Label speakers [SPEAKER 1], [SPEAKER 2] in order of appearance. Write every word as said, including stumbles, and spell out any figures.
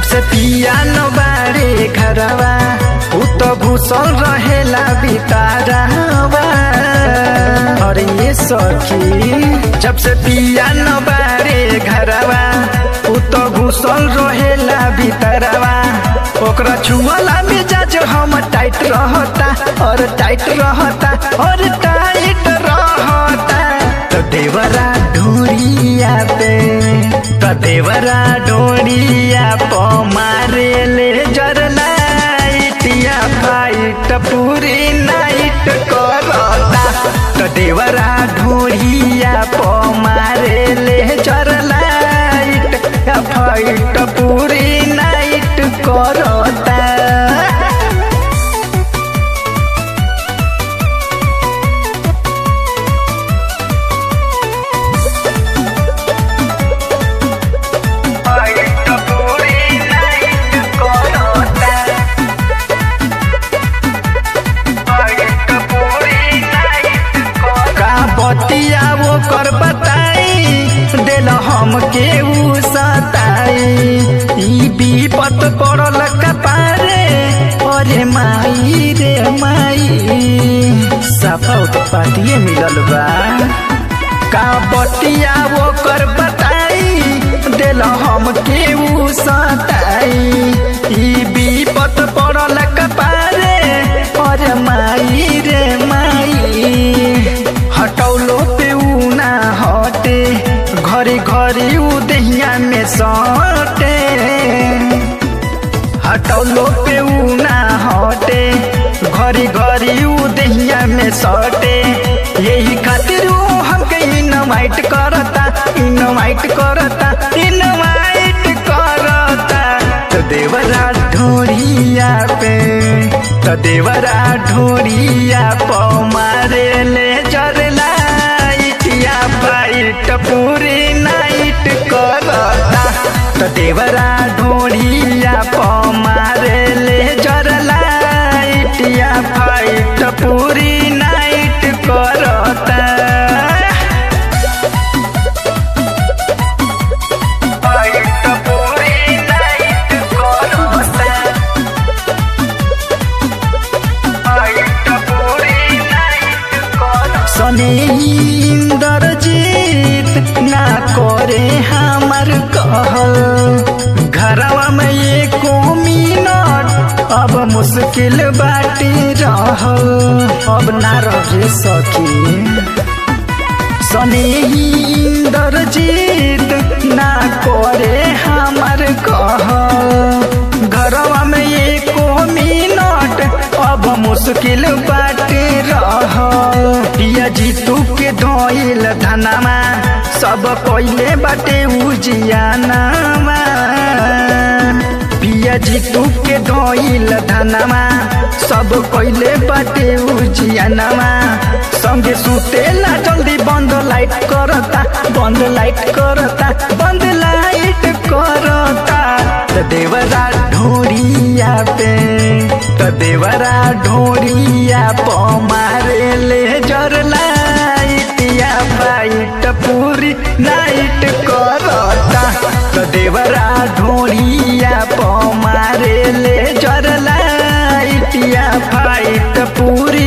[SPEAKER 1] से पिया न बारे घरवा उ तो घुसल रहेला बितारवा। अरे ये सखी जब से पिया न बारे घरवा उ तो घुसल रहेला बितारवा। ओकरा छुअला मिजाज हम टाइट रहता और टाइट रहता और टाइट रहता। तो देवरा ढूंढिया पे तो देवरा ढूंढिया प मारे ले जर लाइटिया फाइट पूरी नाइट करता। तो देवरा ढूंढिया प मारे ले जर लाइट फाइट पूरी नाइट करता। बतिया वो कर बताई दिल हम के उ सताई। ई विपत पड़ल कपारे अरे माई रे माई सफा उत्पातिये मिलल बा। का बतिया वो कर बताई दिल हम के उ सताई। ई विपत पड़ल कपारे अरे माई रे माई हटौलो पे उ ना हटे घरे घरे उ दहिया में सटे। हटौलो पे उ ना हटे घरे घरे उ दहिया में सटे। यही खातिर उ हमके इनवाइट करता इनवाइट करता इनवाइट करता। तो देवरा ढूंढिया पे तो देवरा ढूंढिया प मारे ले जर लाइटिया फाइट पूरी नाइट करता। तो देवरा ढूंढिया प मारे ले जर लाइटिया फाइट पूरी नाइट करता। इंद्रजीत ना करे हमार कहल घरवा में एको मिनट अब मुश्किल बाटी रहल। अब ना रहे सखी सने इंद्रजीत ना करे हमार कहल घरवा में एको मिनट अब मुश्किल बाटी रहल। पिया जीतू के धोइल धनमा सब कोइले बाटे उजियानामा। पिया जीतू के धोइल धनमा सब कोइले बाटे उजियानामा। संगे सुतेला जल्दी बंद लाइट करता बंद लाइट करता बंद लाइट करता। तो देवरा ढूंढिया पे तो देवरा ढूंढिया प मारे ले जर लाइटिया फाइट पूरी नाइट करता। तो देवरा ढूंढिया प मारे ले जर लाइटिया फाइट पूरी